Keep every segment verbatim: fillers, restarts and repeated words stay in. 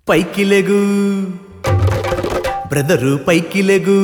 పైకి లెగు బ్రదరు, పైకి లెగు.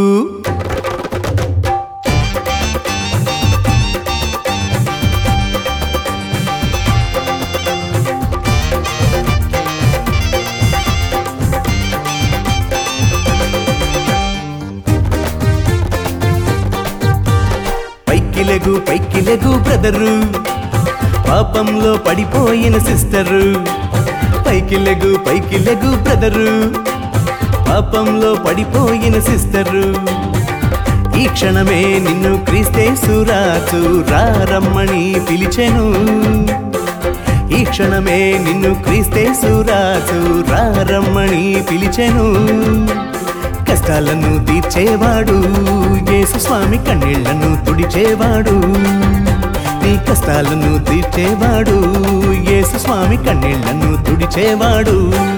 పైకి లెగు పైకి లెగు బ్రదరు, పాపంలో పడిపోయిన సిస్టరు. పైకి లెగు పైకి లెగు బ్రదరు, పాపంలో పడిపోయిన సిస్టరు. ఈ క్షణమే నిన్ను క్రీస్తేసు రాజు రమ్మని పిలిచెను. ఈ క్షణమే నిన్ను క్రీస్తేసు రాజు రమ్మని పిలిచెను. కష్టాలను తీర్చేవాడు యేసు స్వామి, కన్నీళ్లను తుడిచేవాడు. నీ కష్టాలను తీర్చేవాడు యేసు స్వామి, కన్నీళ్లను తుడిచేవాడు.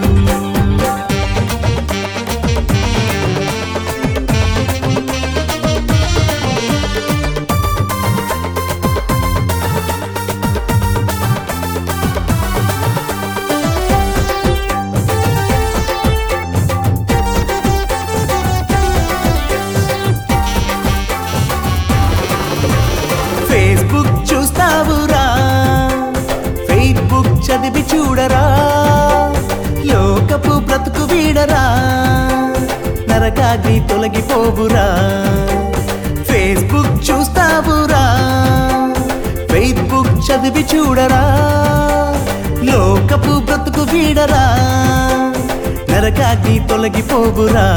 ఫేస్బుక్ చూస్తావురా, ఫేస్బుక్ చదివి చూడరా, లోకపు బ్రతుకు వీడరా, నరకాగ్ని తొలగిపోవురా. ఫేస్బుక్ చూస్తావురా, ఫేస్బుక్ చదివి చూడరా, లోకపు బ్రతుకు వీడరా, నరకాగ్ని తొలగిపోవురా.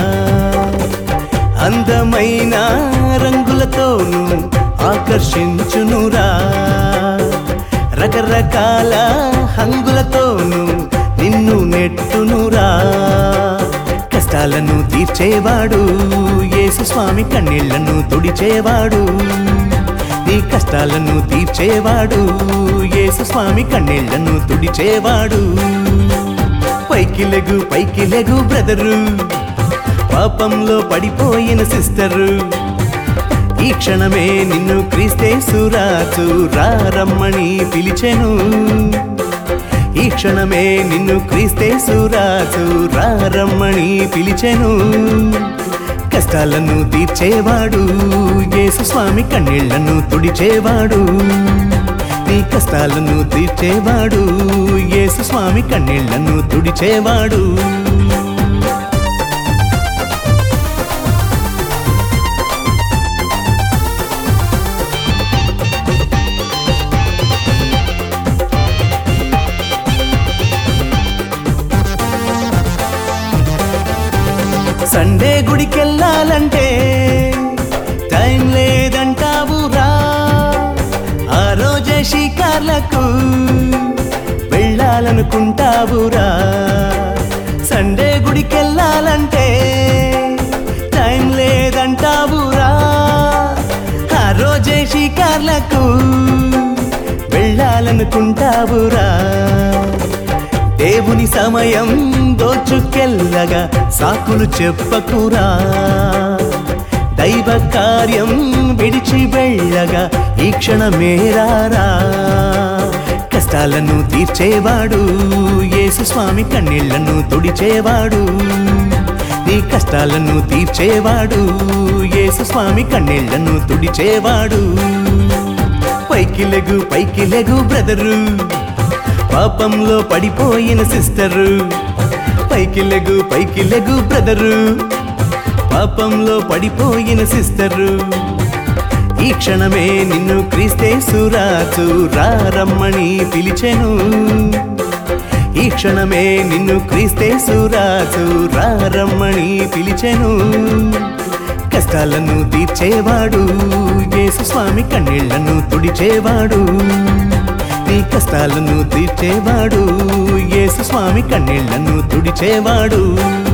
అందమైన రంగులతోనూ ఆకర్షించునురా, రకరకాల హంగులతోనూ నిన్ను నెట్టునురా. కష్టాలను తీర్చేవాడు యేసు స్వామి, కన్నీళ్లను తుడిచేవాడు. నీ కష్టాలను తీర్చేవాడు యేసు స్వామి, కన్నీళ్లను తుడిచేవాడు. పైకి లెగు పైకి లెగు బ్రదరు, పాపంలో పడిపోయిన సిస్టరు. ఈ క్షణమే నిన్ను క్రీస్తేసు రాజు రమ్మని పిలిచెను. ఈ క్షణమే నిన్ను క్రీస్తేసు రాజు రమ్మని పిలిచెను. కష్టాలను తీర్చేవాడు యేసు స్వామి, కన్నీళ్లను తుడిచేవాడు. నీ కష్టాలను తీర్చేవాడు యేసు స్వామి, కన్నీళ్లను తుడిచేవాడు. సండే గుడికెళ్ళాలంటే టైం లేదంటావురా, ఆ రోజే షికార్లకు వెళ్ళాలనుకుంటావురా. సండే గుడికెళ్ళాలంటే టైం లేదంటావురా, ఆ రోజే షికార్లకు వెళ్ళాలనుకుంటావురా. దేవుని సమయం దోచుకెళ్ళగా సాకులు చెప్పకురా, దైవ కార్యం విడిచి వెళ్ళగా ఈ క్షణమేరారా. కష్టాలను తీర్చేవాడు యేసు స్వామి, కన్నీళ్లను తుడిచేవాడు. నీ కష్టాలను తీర్చేవాడు యేసు స్వామి, కన్నీళ్లను తుడిచేవాడు. పైకి లెగు పైకి లెగు బ్రదరు, పాపంలో పడిపోయిన సిస్టరు. పైకి లెగు పైకి లెగు బ్రదరు, పాపంలో పడిపోయిన సిస్టరు. ఈ క్షణమే నిన్ను క్రీస్తేసు రాజు రమ్మని పిలిచెను. ఈ క్షణమే నిన్ను క్రీస్తేసు రాజు రమ్మని పిలిచెను. కష్టాలను తీర్చేవాడు యేసు స్వామి, కన్నీళ్లను తుడిచేవాడు. నీ కష్టాలను తీర్చేవాడు యేసు స్వామి, కన్నీళ్లను తుడిచేవాడు.